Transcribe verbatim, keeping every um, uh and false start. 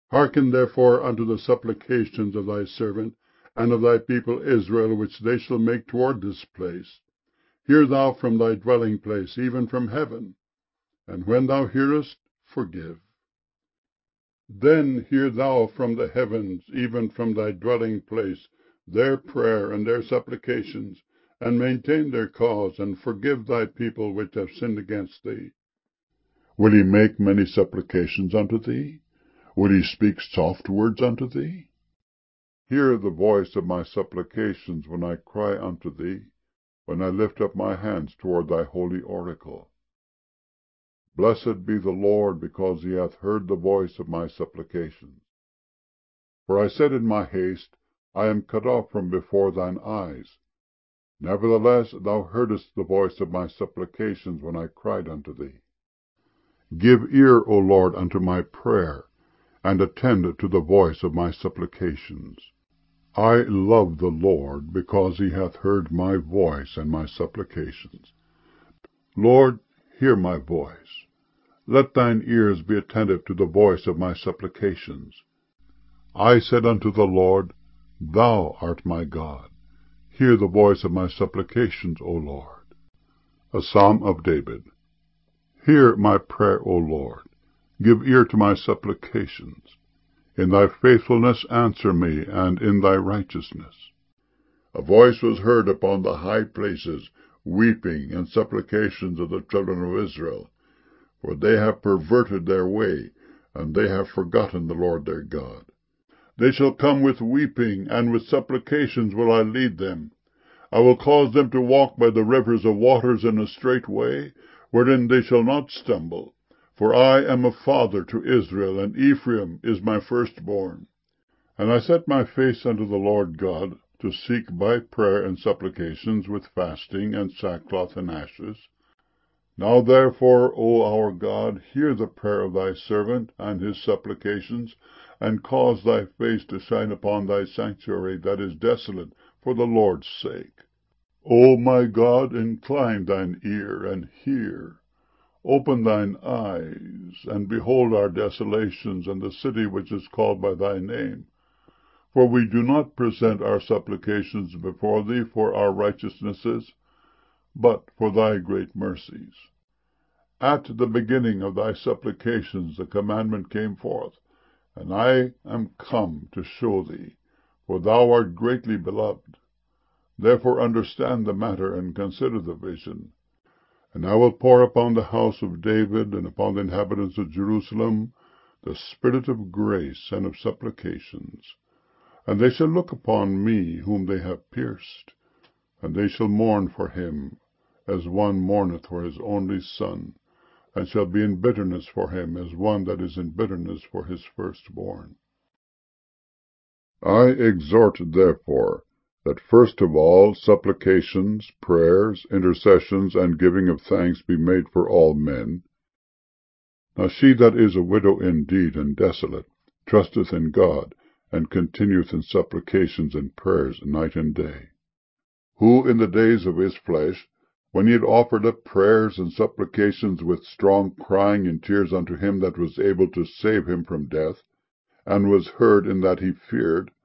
Hearken therefore unto the supplications of thy servant, and of thy people Israel, which they shall make toward this place. Hear thou from thy dwelling place, even from heaven, and when thou hearest, forgive. Then hear thou from the heavens, even from thy dwelling place, their prayer and their supplications, and maintain their cause, and forgive thy people which have sinned against thee. Will he make many supplications unto thee? Will he speak soft words unto thee? Hear the voice of my supplications when I cry unto thee, when I lift up my hands toward thy holy oracle. Blessed be the Lord, because he hath heard the voice of my supplications. For I said in my haste, I am cut off from before thine eyes. Nevertheless thou heardest the voice of my supplications when I cried unto thee. Give ear, O Lord, unto my prayer, and attend to the voice of my supplications. I love the Lord, because he hath heard my voice and my supplications. Lord, hear my voice. Let thine ears be attentive to the voice of my supplications. I said unto the Lord, Thou art my God. Hear the voice of my supplications, O Lord. A Psalm of David. Hear my prayer, O Lord. Give ear to my supplications. In thy faithfulness answer me, and in thy righteousness. A voice was heard upon the high places, weeping and supplications of the children of Israel. For they have perverted their way, and they have forgotten the Lord their God. They shall come with weeping, and with supplications will I lead them. I will cause them to walk by the rivers of waters in a straight way, wherein they shall not stumble. For I am a father to Israel, and Ephraim is my firstborn. And I set my face unto the Lord God, to seek by prayer and supplications with fasting and sackcloth and ashes. Now therefore, O our God, hear the prayer of thy servant and his supplications, and cause thy face to shine upon thy sanctuary that is desolate, for the Lord's sake. O my God, incline thine ear, and hear. Open thine eyes, and behold our desolations, and the city which is called by thy name. For we do not present our supplications before thee for our righteousnesses, but for thy great mercies. At the beginning of thy supplications the commandment came forth, and I am come to show thee, for thou art greatly beloved. Therefore understand the matter, and consider the vision. And I will pour upon the house of David, and upon the inhabitants of Jerusalem, the spirit of grace and of supplications. And they shall look upon me whom they have pierced, and they shall mourn for him, as one mourneth for his only son, and shall be in bitterness for him, as one that is in bitterness for his firstborn. I exhort, therefore, that first of all supplications, prayers, intercessions, and giving of thanks be made for all men. Now she that is a widow indeed and desolate trusteth in God, and continueth in supplications and prayers night and day. Who in the days of his flesh, when he had offered up prayers and supplications with strong crying and tears unto him that was able to save him from death, and was heard in that he feared,